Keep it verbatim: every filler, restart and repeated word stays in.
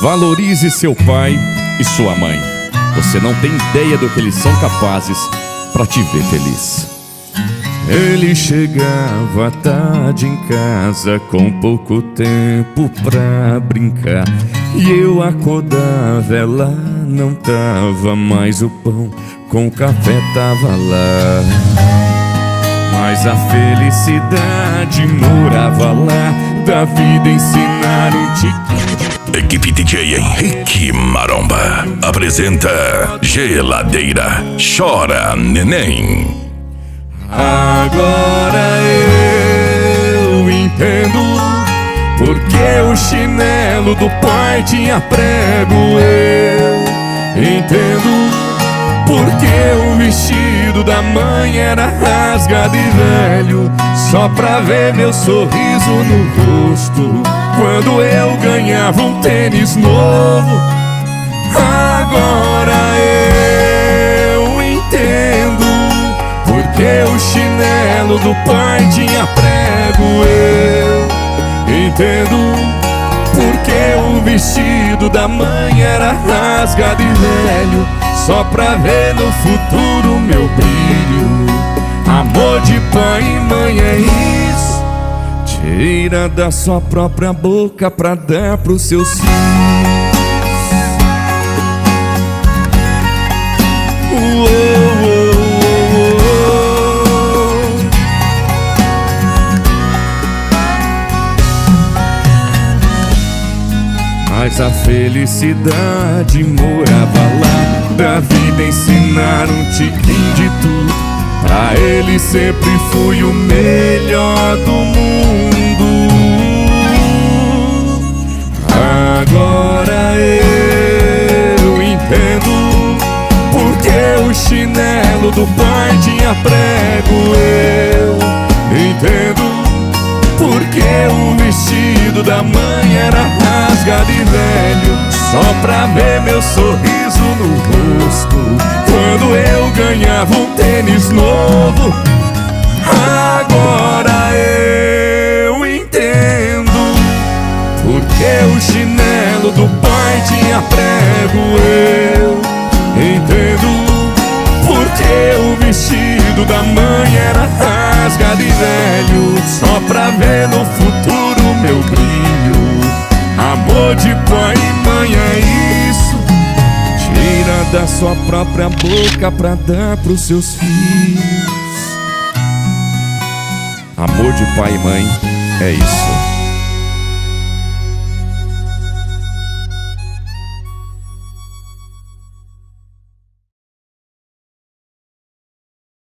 Valorize seu pai e sua mãe. Você não tem ideia do que eles são capazes pra te ver feliz. Ele chegava tarde em casa com pouco tempo pra brincar, e eu acordava, ela não tava, mas o pão com o café tava lá. Mas a felicidade morava lá, da vida ensinar um tiquinho. Equipe D J Henrique Maromba apresenta Geladeira Chora Neném. Agora eu entendo porque o chinelo do pai tinha prego. Eu entendo porque o vestido da mãe era rasgado e velho, só pra ver meu sorriso no rosto quando eu ganhava um tênis novo. Agora eu entendo porque o chinelo do pai tinha prego. Eu entendo porque o vestido da mãe era rasgado e velho, só pra ver no futuro meu brilho. Amor de pai e mãe é isso, tira da sua própria boca pra dar pros seus filhos. Uou, uou, uou. Mas a felicidade morava lá, da vida ensinar um tiquinho de tudo. Pra ele sempre fui o melhor do mundo. Agora eu entendo porque o chinelo do pai tinha prego. Eu entendo porque o vestido da mãe era rasgado e velho, só pra ver meu sorriso no rosto quando eu ganhava um tênis novo. Agora eu entendo porque o chinelo do pai tinha prego. Eu entendo porque o vestido da mãe era rasgado e velho, só pra ver no futuro meu brilho. Amor de pai e mãe é isso, tira da sua própria boca pra dar pros seus filhos. Amor de pai e mãe é isso.